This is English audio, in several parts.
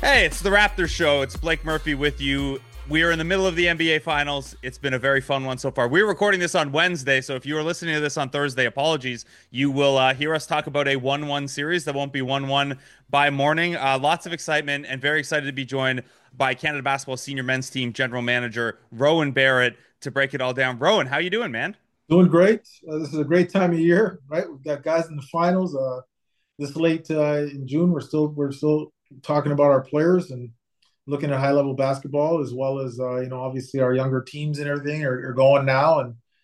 Hey, it's the Raptors show. It's Blake Murphy with you. We are in the middle of the NBA Finals. It's been a very fun one so far. We're recording this on Wednesday, so if you are listening to this on Thursday, apologies. You will hear us talk about a 1-1 series that won't be 1-1 by morning. Lots of excitement and very excited to be joined by Canada Basketball Senior Men's Team General Manager Rowan Barrett to break it all down. Rowan, how you doing, man? Doing great. This is a great time of year, right? We've got guys in the finals. This late in June, we're still talking about our players and looking at high level basketball, as well as obviously our younger teams and everything are going now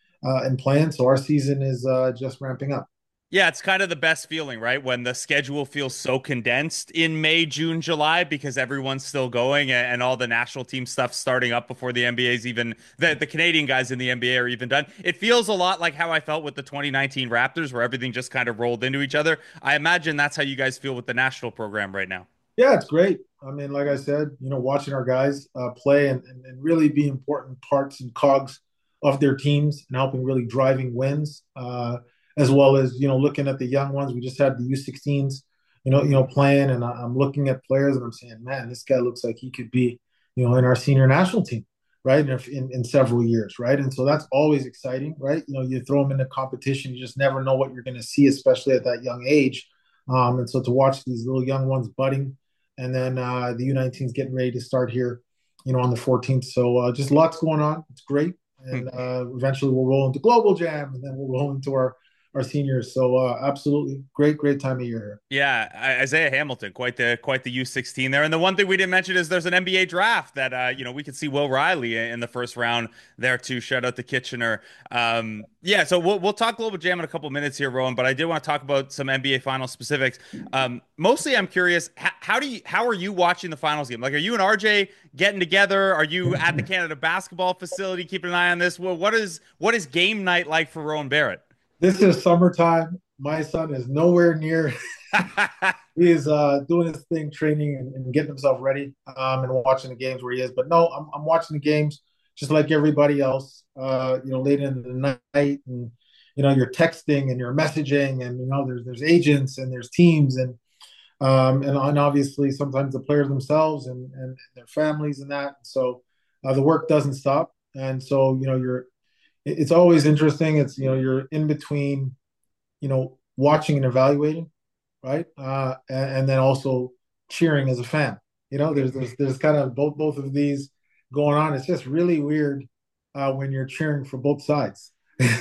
and playing. So our season is just ramping up. Yeah, it's kind of the best feeling, right? When the schedule feels so condensed in May, June, July because everyone's still going and all the national team stuff starting up before the NBA's even the Canadian guys in the NBA are even done. It feels a lot like how I felt with the 2019 Raptors where everything just kind of rolled into each other. I imagine that's how you guys feel with the national program right now. Yeah, it's great. I mean, like I said, watching our guys play and really be important parts and cogs of their teams and helping really driving wins, as well as looking at the young ones. We just had the U16s, playing, and I'm looking at players and I'm saying, man, this guy looks like he could be, in our senior national team, right? In several years, right? And so that's always exciting, right? You throw them into competition, you just never know what you're going to see, especially at that young age. And so to watch these little young ones budding and then the U19 is getting ready to start here, on the 14th. So just lots going on. It's great, and eventually we'll roll into Global Jam, and then we'll roll into our seniors. So absolutely great time of year here. Yeah, Isaiah Hamilton, quite the U16 there. And the one thing we didn't mention is there's an NBA draft that we could see Will Riley in the first round there too. Shout out to Kitchener. Yeah, so we'll talk Global Jam in a couple minutes here, Rowan. But I did want to talk about some NBA final specifics. Mostly, I'm curious how are you watching the finals game? Like, are you and RJ getting together? Are you at the Canada basketball facility keeping an eye on this? Well, what is game night like for Rowan Barrett? This is summertime. My son is nowhere near. He is doing his thing, training and getting himself ready, and watching the games where he is. But no, I'm watching the games just like everybody else. Late into the night, and you're texting and you're messaging, and there's agents and there's teams and obviously sometimes the players themselves and their families and that. So the work doesn't stop, and so it's always interesting. It's you're in between, watching and evaluating, right? And then also cheering as a fan. There's kind of both of these going on. It's just really weird when you're cheering for both sides.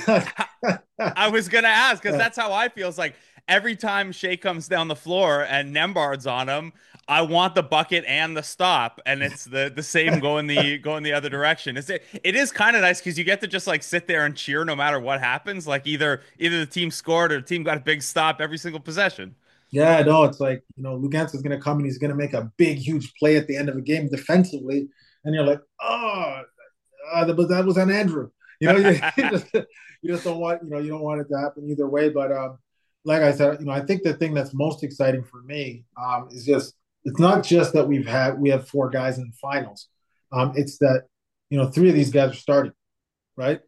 I was gonna ask because Yeah, that's how I feel. It's like every time Shea comes down the floor and Nembhard's on him, I want the bucket and the stop, and it's the same going the other direction. It is kind of nice because you get to just like sit there and cheer no matter what happens. Like either the team scored or the team got a big stop every single possession. yeah, no, it's like Lugansk is going to come and he's going to make a big, huge play at the end of a game defensively, and you're like, oh, but that was on Andrew. You just don't want you don't want it to happen either way. But like I said, I think the thing that's most exciting for me is just it's not just that we have four guys in the finals. It's that three of these guys are starting, right?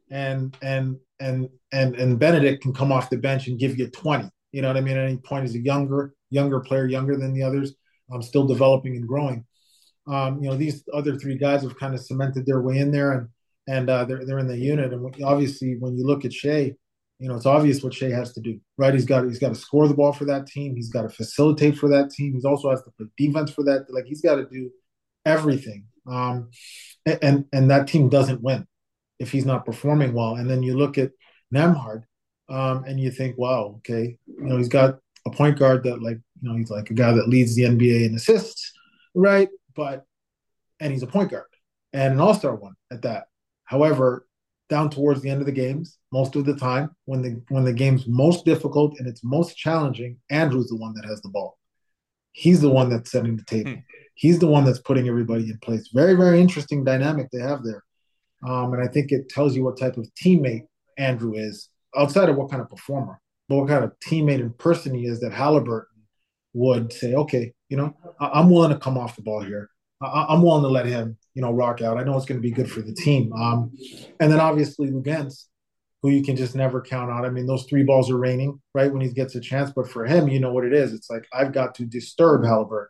And Benedict can come off the bench and give you 20. You know what I mean? At any point, as a younger player, younger than the others, still developing and growing. These other three guys have kind of cemented their way in there, and they're in the unit. And obviously, when you look at Shea, it's obvious what Shea has to do, right? He's got to score the ball for that team. He's got to facilitate for that team. He also has to play defense for that. Like he's got to do everything. And that team doesn't win if he's not performing well. And then you look at Nemhard, and you think, wow, okay, he's got a point guard that he's like a guy that leads the NBA in assists, right? And he's a point guard and an all-star one at that. However, down towards the end of the games, most of the time, when the game's most difficult and it's most challenging, Andrew's the one that has the ball. He's the one that's setting the table. He's the one that's putting everybody in place. Very, very interesting dynamic they have there. And I think it tells you what type of teammate Andrew is, outside of what kind of performer, but what kind of teammate and person he is that Halliburton would say, okay, I'm willing to come off the ball here. I'm willing to let him, rock out. I know it's going to be good for the team. And then obviously Lugansk, who you can just never count on. I mean, those three balls are raining, right, when he gets a chance. But for him, you know what it is. It's like, I've got to disturb Halliburton,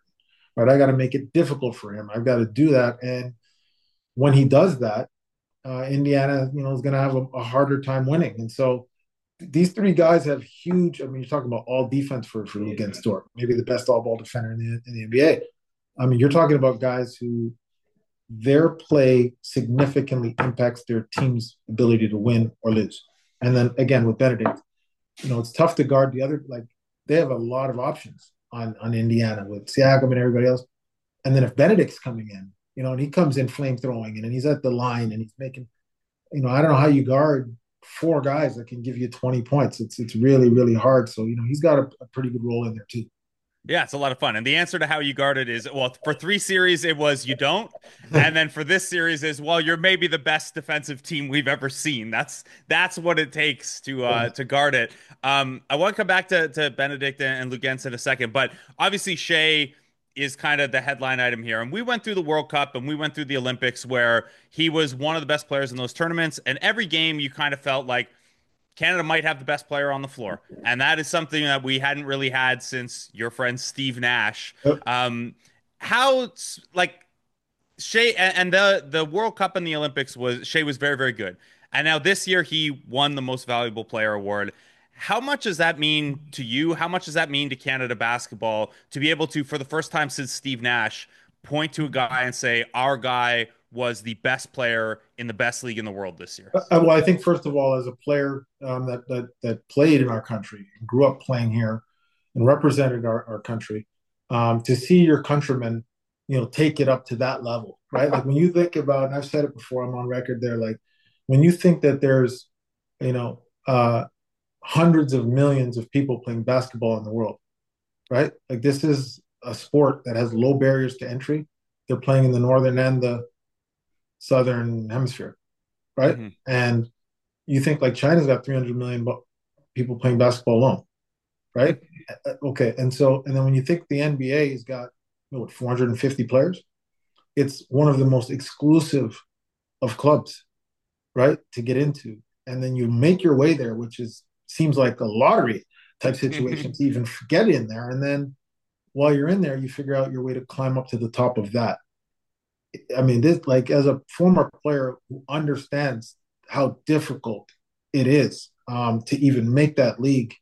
right? I got to make it difficult for him. I've got to do that. And when he does that, Indiana, is going to have a harder time winning. And so these three guys have huge. I mean, you're talking about all defense for against Dort, maybe the best all ball defender in the NBA. I mean, you're talking about guys who their play significantly impacts their team's ability to win or lose. And then again with Benedict, it's tough to guard the other. Like they have a lot of options on Indiana with Siakam and everybody else. And then if Benedict's coming in, and he comes in flame throwing and he's at the line and he's making, I don't know how you guard four guys that can give you 20 points. It's really, really hard. So, he's got a pretty good role in there too. Yeah, it's a lot of fun. And the answer to how you guard it is, well, for three series, it was you don't. And then for this series is, well, you're maybe the best defensive team we've ever seen. That's what it takes to guard it. I want to come back to Benedict and Luguentz in a second, but obviously Shea is kind of the headline item here. And we went through the World Cup and we went through the Olympics where he was one of the best players in those tournaments. And every game you kind of felt like Canada might have the best player on the floor. And that is something that we hadn't really had since your friend Steve Nash. Yep. How like Shea and the World Cup and the Olympics was Shea was very, very good. And now this year he won the most valuable player award. How much does that mean to you? How much does that mean to Canada basketball to be able to, for the first time since Steve Nash, point to a guy and say, our guy was the best player in the best league in the world this year? Well, I think first of all, as a player that played in our country and grew up playing here and represented our country, to see your countrymen, take it up to that level, right? Like when you think about, and I've said it before, I'm on record there, like when you think that there's, you know, uh, hundreds of millions of people playing basketball in the world, right? Like this is a sport that has low barriers to entry. They're playing in the northern and the southern hemisphere, right? Hmm. And you think like China's got 300 million people playing basketball alone, right? Okay, and then when you think the NBA has got 450 players, it's one of the most exclusive of clubs, right, to get into, and then you make your way there, which is seems like a lottery type situation to even get in there, and then while you're in there, you figure out your way to climb up to the top of that. I mean, this like as a former player who understands how difficult it is to even make that league,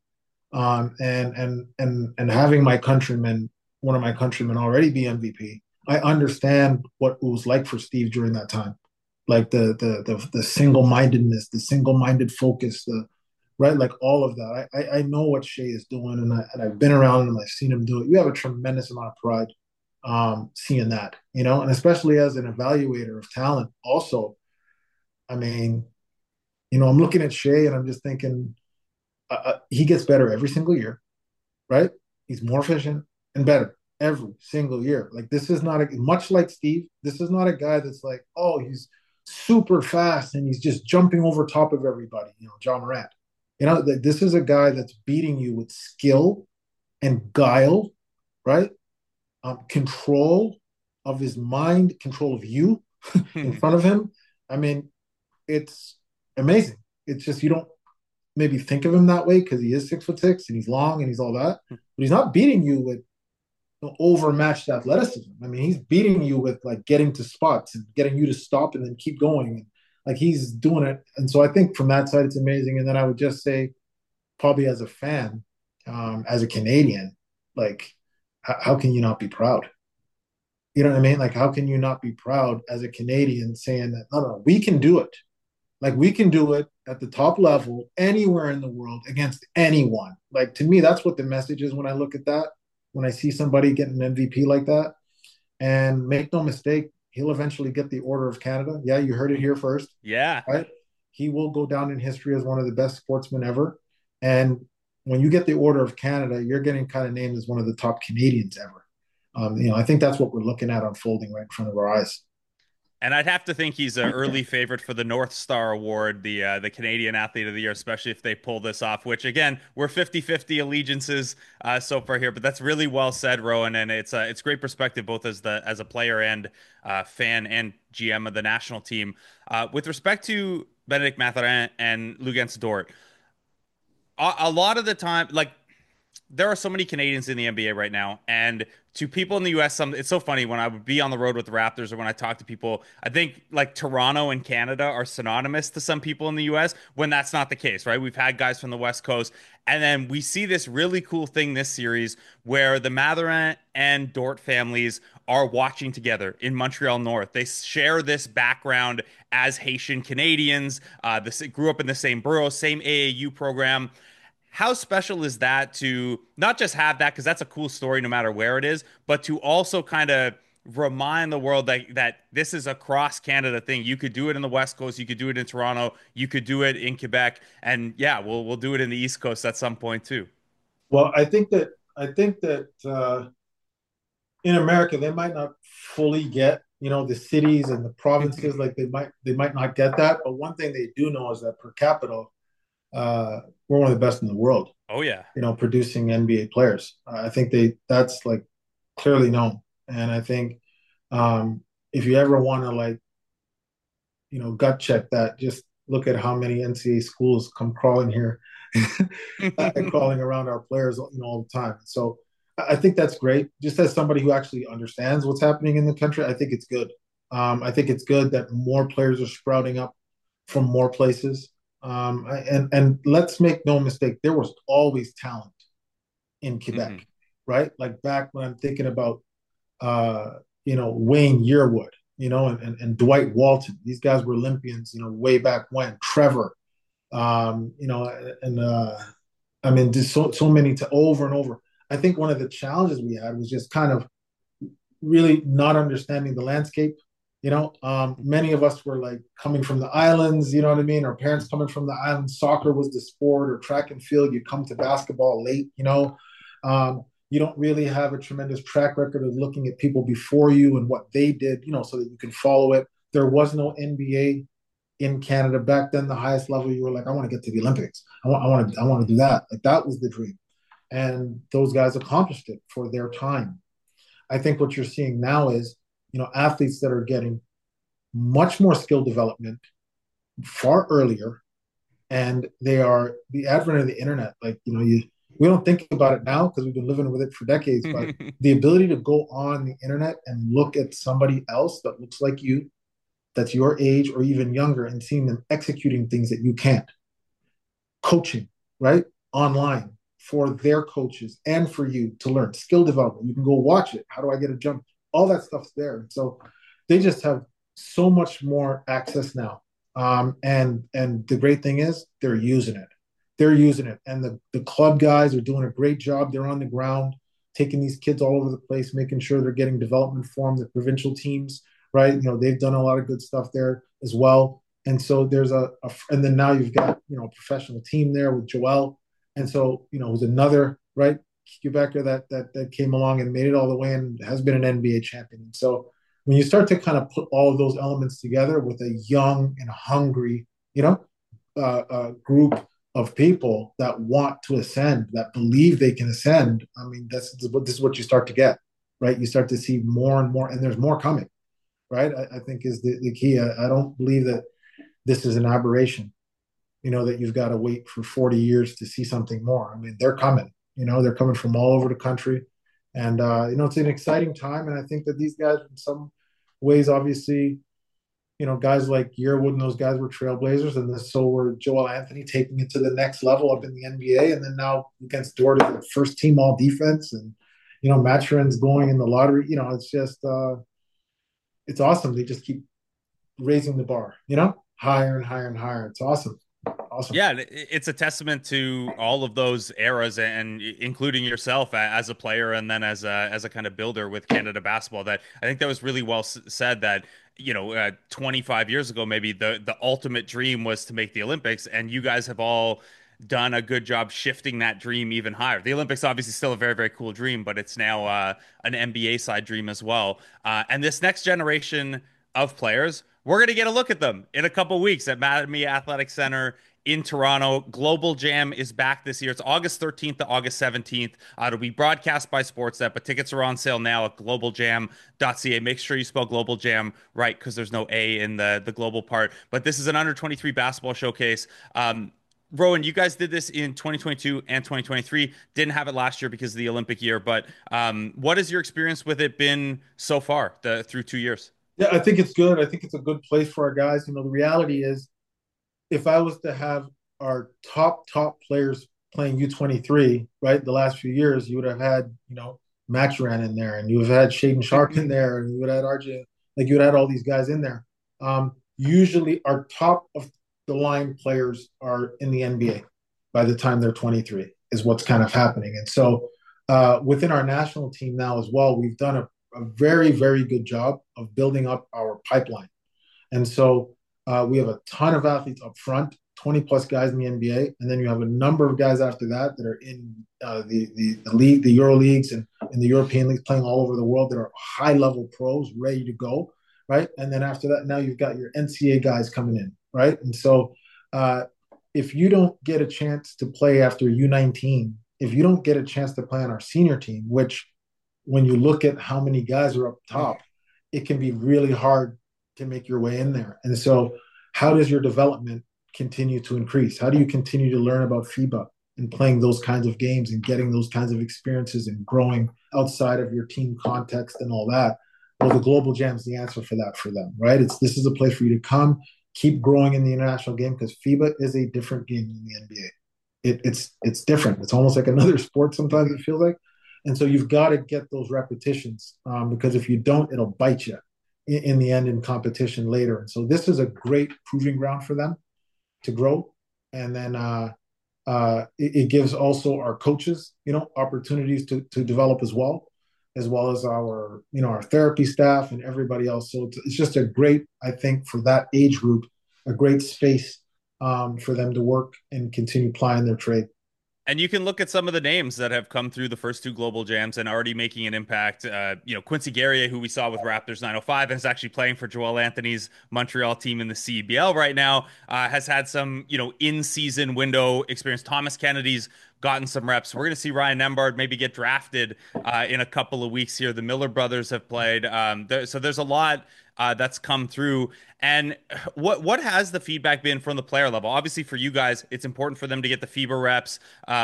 and having my countryman, one of my countrymen, already be MVP. I understand what it was like for Steve during that time, like the single mindedness, the single minded focus, the right, like all of that. I know what Shea is doing, and I've been around him. I've seen him do it. You have a tremendous amount of pride seeing that, and especially as an evaluator of talent. Also, I mean, I'm looking at Shea and I'm just thinking he gets better every single year, right? He's more efficient and better every single year. Like this is not much like Steve. This is not a guy that's like, oh, he's super fast and he's just jumping over top of everybody. John Morant. This is a guy that's beating you with skill and guile, right? Control of his mind, control of you in front of him. I mean, it's amazing. It's just you don't maybe think of him that way because he is 6'6" and he's long and he's all that, but he's not beating you with overmatched athleticism. I mean, he's beating you with like getting to spots and getting you to stop and then keep going. And like he's doing it. And so I think from that side, it's amazing. And then I would just say, probably as a fan, as a Canadian, like, how can you not be proud? You know what I mean? Like, how can you not be proud as a Canadian saying that, no, no, we can do it. Like we can do it at the top level anywhere in the world against anyone. Like to me, that's what the message is when I look at that. When I see somebody getting an MVP like that, and make no mistake, he'll eventually get the Order of Canada. Yeah, you heard it here first, Yeah. right? He will go down in history as one of the best sportsmen ever. And when you get the Order of Canada, you're getting kind of named as one of the top Canadians ever. I think that's what we're looking at unfolding right in front of our eyes. And I'd have to think he's an early favorite for the North Star Award, the Canadian Athlete of the Year, especially if they pull this off, which again, we're 50-50 allegiances so far here, but that's really well said, Rowan, and it's great perspective both as a player and fan and GM of the national team. With respect to Benedict Mathurin and Luguentz Dort, a lot of the time, like there are so many Canadians in the NBA right now, and to people in the US, it's so funny when I would be on the road with the Raptors or when I talk to people. I think like Toronto and Canada are synonymous to some people in the US when that's not the case, right? We've had guys from the West Coast, and then we see this really cool thing this series where the Mathurin and Dort families are watching together in Montreal North. They share this background as Haitian Canadians. This grew up in the same borough, same AAU program. How special is that to not just have that because that's a cool story no matter where it is, but to also kind of remind the world that this is a cross Canada thing. You could do it in the West Coast, you could do it in Toronto, you could do it in Quebec, and yeah, we'll do it in the East Coast at some point too. Well, I think that in America they might not fully get, you know, the cities and the provinces, like they might not get that. But one thing they do know is that per capita, we're one of the best in the world. Oh yeah. You know, producing NBA players. I think that's like clearly known, and I think if you ever want to like, you know, gut check that, just look at how many NCAA schools come crawling here and crawling around our players, you know, all the time. So I think that's great. Just as somebody who actually understands what's happening in the country, I think it's good. I think it's good that more players are sprouting up from more places. And let's make no mistake, there was always talent in Hmm. Quebec, right? Like back when I'm thinking about, uh, you know, Wayne Yearwood, you know, and Dwight Walton. These guys were Olympians, you know, way back when. Trevor, you know, and I mean, just so many to over and over. I think one of the challenges we had was just kind of really not understanding the landscape. You know, many of us were like coming from the islands. You know what I mean? Our parents coming from the islands. Soccer was the sport, or track and field. You come to basketball late. You know, you don't really have a tremendous track record of looking at people before you and what they did. You know, so that you can follow it. There was no NBA in Canada back then. The highest level, you were like, I want to get to the Olympics. I want to do that. Like that was the dream, and those guys accomplished it for their time. I think what you're seeing now is, you know, athletes that are getting much more skill development far earlier, and they are the advent of the internet. Like, you know, we don't think about it now because we've been living with it for decades, but the ability to go on the internet and look at somebody else that looks like you, that's your age or even younger, and seeing them executing things that you can't, coaching, right? Online for their coaches and for you to learn skill development. You can go watch it. How do I get a jump? All that stuff's there. So they just have so much more access now. And the great thing is they're using it. They're using it. And the club guys are doing a great job. They're on the ground, taking these kids all over the place, making sure they're getting development for them. The provincial teams, right? You know, they've done a lot of good stuff there as well. And so there's and then now you've got, you know, a professional team there with Joel. And so, you know, it was another, right, Quebecer that came along and made it all the way and has been an NBA champion. And so when you start to kind of put all of those elements together with a young and hungry, you know, group of people that want to ascend, that believe they can ascend, I mean, this is what you start to get, right? You start to see more and more, and there's more coming, right? I think is the key. I don't believe that this is an aberration, you know, that you've got to wait for 40 years to see something more. I mean, they're coming, you know, they're coming from all over the country. And, you know, it's an exciting time. And I think that these guys, in some ways, obviously, you know, guys like Yearwood and those guys were trailblazers. And this, so were Joel Anthony taking it to the next level up in the NBA. And then now against Dort, the first team all defense. And, you know, Maturin's going in the lottery. You know, it's just, it's awesome. They just keep raising the bar, you know, higher and higher and higher. It's awesome. Awesome. Yeah, it's a testament to all of those eras and including yourself as a player and then as a kind of builder with Canada basketball that I think that was really well said that 25 years ago maybe the ultimate dream was to make the Olympics and you guys have all done a good job shifting that dream even higher. The Olympics obviously still a very very cool dream, but it's now an NBA side dream as well. And this next generation of players, we're going to get a look at them in a couple weeks at Mattamy Athletic Center in Toronto. Global Jam is back this year. It's August 13th to August 17th. It'll be broadcast by Sportsnet, but tickets are on sale now at globaljam.ca. Make sure you spell Global Jam right because there's no A in the global part. But this is an under 23 basketball showcase. Rowan, you guys did this in 2022 and 2023. Didn't have it last year because of the Olympic year, but what has your experience with it been so far, through 2 years? Yeah, I think it's good. I think it's a good place for our guys. The reality is, if I was to have our top players playing U23, right, the last few years, you would have had, Mathurin in there, and you would have had Shaden Sharp in there, and you would have had RJ, like you would have had all these guys in there. Usually, our top of the line players are in the NBA by the time they're 23, is what's kind of happening. And so, within our national team now as well, we've done a very, very good job of building up our pipeline. And so we have a ton of athletes up front, 20 plus guys in the NBA, and then you have a number of guys after that that are in the league, the Euro leagues, and in the European leagues, playing all over the world, that are high level pros ready to go, right? And then after that, now you've got your NCAA guys coming in, right? And so uh, if you don't get a chance to play after U19, if you don't get a chance to play on our senior team, which when you look at how many guys are up top, it can be really hard to make your way in there. And so, how does your development continue to increase? How do you continue to learn about FIBA and playing those kinds of games and getting those kinds of experiences and growing outside of your team context and all that? Well, the Global Jam is the answer for that for them, right? This is a place for you to come, keep growing in the international game, because FIBA is a different game than the NBA. It's different. It's almost like another sport sometimes, it feels like. And so you've got to get those repetitions, because if you don't, it'll bite you in the end in competition later. And so this is a great proving ground for them to grow. And then it gives also our coaches, opportunities to develop as well as our, our therapy staff and everybody else. So it's just a great, I think, for that age group, a great space for them to work and continue plying their trade. And you can look at some of the names that have come through the first two global jams and already making an impact. Quincy Guerrier, who we saw with Raptors 905, is actually playing for Joel Anthony's Montreal team in the CBL right now. Has had some, in-season window experience. Thomas Kennedy's gotten some reps. We're going to see Ryan Nembhard maybe get drafted in a couple of weeks here. The Miller brothers have played. So there's a lot that's come through. And what has the feedback been from the player level? Obviously, for you guys, it's important for them to get the FIBA reps.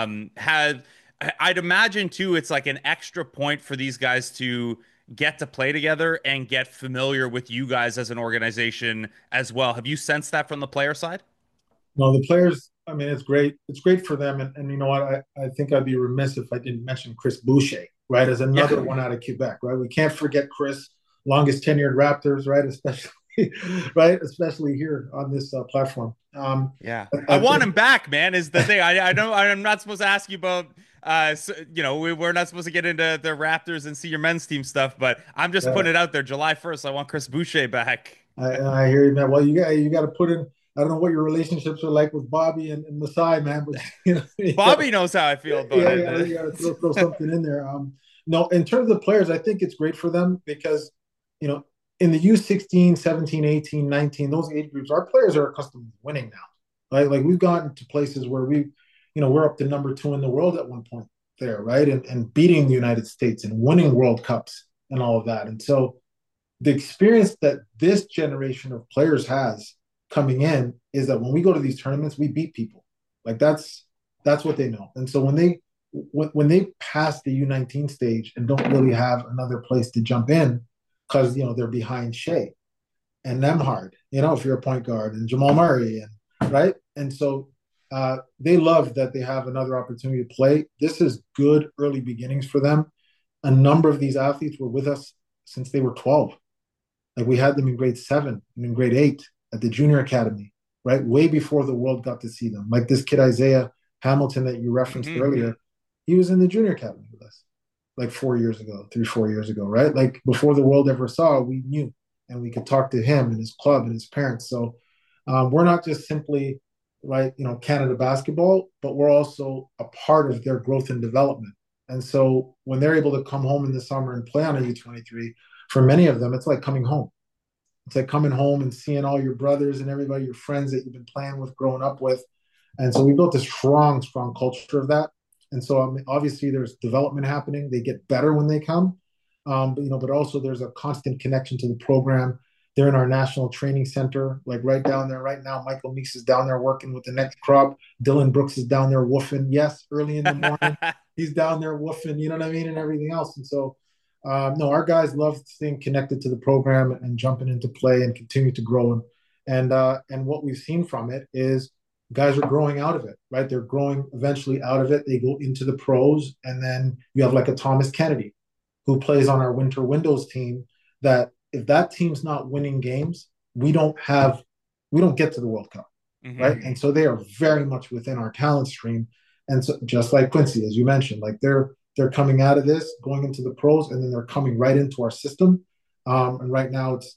Had I'd imagine too, it's like an extra point for these guys to get to play together and get familiar with you guys as an organization as well. Have you sensed that from the player side? No, the players, I mean, it's great. It's great for them. And you know what? I think I'd be remiss if I didn't mention Chris Boucher, right? As Yeah. another one out of Quebec, right? We can't forget Chris, longest tenured Raptors, right? Especially, right? Especially here on this platform. Yeah. I I want think, him back, man, is the thing. I know I'm not supposed to ask you about we're not supposed to get into the Raptors and see your men's team stuff, but I'm just uh, putting it out there. July 1st, I want Chris Boucher back. I hear you, man. Well, you got to put in. I don't know what your relationships are like with Bobby and Masai, man, but Bobby knows how I feel about it. you got to throw something in there. No, in terms of players, I think it's great for them because, you know, in the U16, 17, 18, 19, those age groups, our players are accustomed to winning now. Right? Like we've gotten to places where we're up to number 2 in the world at one point there, right? And beating the United States and winning World Cups and all of that. And so the experience that this generation of players has coming in is that when we go to these tournaments, we beat people. Like that's what they know. And so when they pass the U19 stage and don't really have another place to jump in because they're behind Shea and Nemhard, if you're a point guard, and Jamal Murray, and right. And so they love that they have another opportunity to play. This is good early beginnings for them. A number of these athletes were with us since they were 12. Like we had them in grade 7 and in grade 8 at the junior academy, right? Way before the world got to see them. Like this kid, Isaiah Hamilton, that you referenced Hmm. earlier, he was in the junior academy with us like 4 years ago, 3, 4 years ago, right? Like before the world ever saw, we knew and we could talk to him and his club and his parents. So we're not just simply, right, Canada basketball, but we're also a part of their growth and development. And so when they're able to come home in the summer and play on a U23, for many of them, it's like coming home. It's like coming home and seeing all your brothers and everybody, your friends that you've been playing with, growing up with. And so we built a strong, strong culture of that. And so obviously there's development happening. They get better when they come, but also there's a constant connection to the program. They're in our national training center, like right down there right now. Michael Meeks is down there working with the next crop. Dylan Brooks is down there woofing. Yes, early in the morning, he's down there woofing. You know what I mean, and everything else. And so, no, our guys love staying connected to the program and jumping into play and continue to grow. And what we've seen from it is guys are growing out of it, right? They're growing eventually out of it. They go into the pros, and then you have like a Thomas Kennedy who plays on our Winter Windows team. That if that team's not winning games, we don't get to the World Cup, right? Hmm. And so they are very much within our talent stream. And so just like Quincy, as you mentioned, like they're coming out of this, going into the pros, and then they're coming right into our system. And right now it's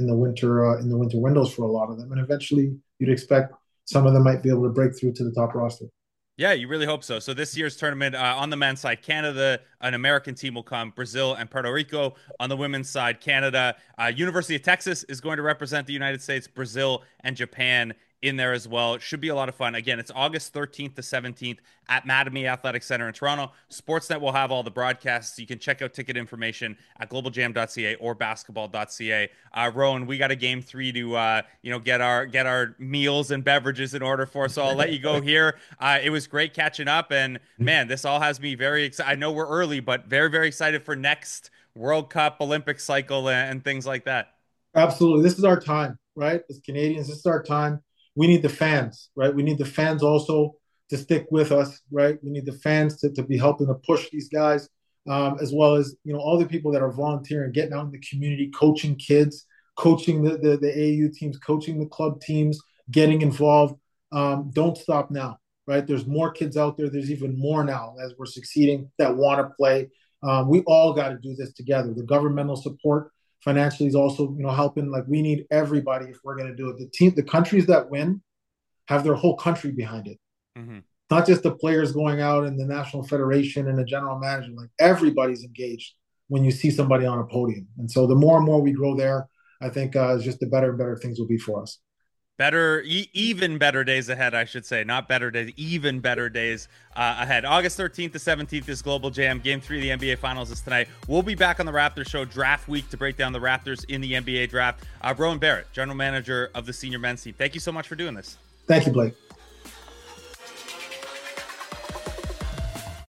in the winter windows for a lot of them, and eventually you'd expect some of them might be able to break through to the top roster. Yeah, you really hope so. So this year's tournament on the men's side, Canada, an American team will come, Brazil and Puerto Rico. On the women's side, Canada, University of Texas is going to represent the United States, Brazil and Japan in there as well. It should be a lot of fun. Again, it's August 13th to 17th at Mattamy Athletic Center in Toronto. Sportsnet will have all the broadcasts. You can check out ticket information at globaljam.ca or basketball.ca. Rowan, we got a game three to get our meals and beverages in order for. So I'll let you go here. It was great catching up, and man, this all has me very excited. I know we're early, but very very excited for next World Cup, Olympic cycle, and things like that. Absolutely. This is our time, right? As Canadians, this is our time. We need the fans, right? We need the fans also to stick with us, right? We need the fans to be helping to push these guys, as well as, all the people that are volunteering, getting out in the community, coaching kids, coaching the AU teams, coaching the club teams, getting involved. Don't stop now, right? There's more kids out there. There's even more now as we're succeeding that want to play. We all got to do this together. The governmental support financially is also helping. Like we need everybody if we're going to do it. The countries that win have their whole country behind it, Hmm. not just the players going out and the national federation and the general manager. Like everybody's engaged when you see somebody on a podium. And so the more and more we grow there, I think it's just the better and better things will be for us. Better, even better days ahead, I should say. Not better days, even better days ahead. August 13th to 17th is Global Jam. Game 3 of the NBA Finals is tonight. We'll be back on the Raptors show draft week to break down the Raptors in the NBA draft. Rowan Barrett, General Manager of the Senior Men's Team. Thank you so much for doing this. Thank you, Blake.